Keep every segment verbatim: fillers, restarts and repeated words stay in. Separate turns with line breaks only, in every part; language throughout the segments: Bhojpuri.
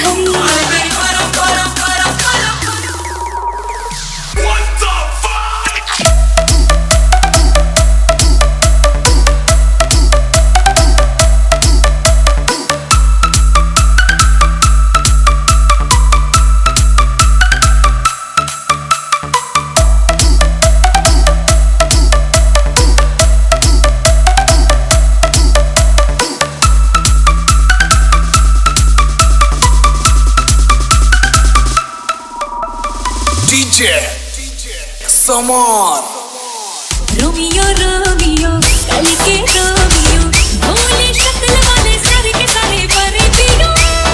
समर
रोमियो रोमियो कल के रोमियो भोले शक्ल वाले सारे के सारे परे पियो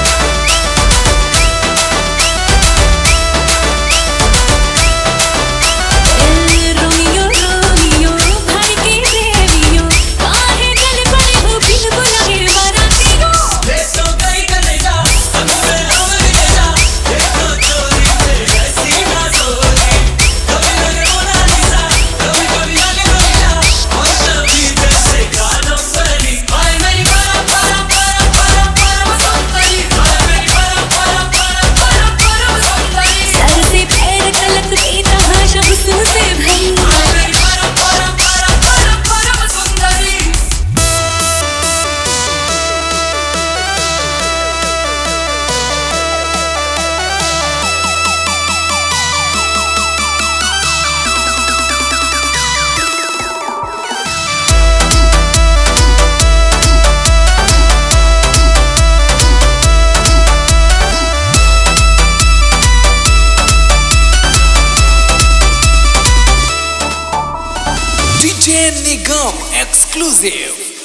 रोमियो रोमियो भर के प्रेमियो काहे गल पड़े हो बिन बुलाए बारातियों ले तो गई कलेजा हमसे हम ले जा ये तो चोरी से ऐसी ना सोची कभी लगे मोनालिसा कभी कभी लगे रोमिया और सभी जैसे गानों सरी हाय मेरी परा परा परा परा परा सुंदरी हाय मेरी परा परा परा परा परा सुंदरी सर से पैर तलक की तमाशा हुस्न से भरी हाय मेरी परा परा परा परा परा सुंदरी
डीजे निगम एक्सक्लूसिव।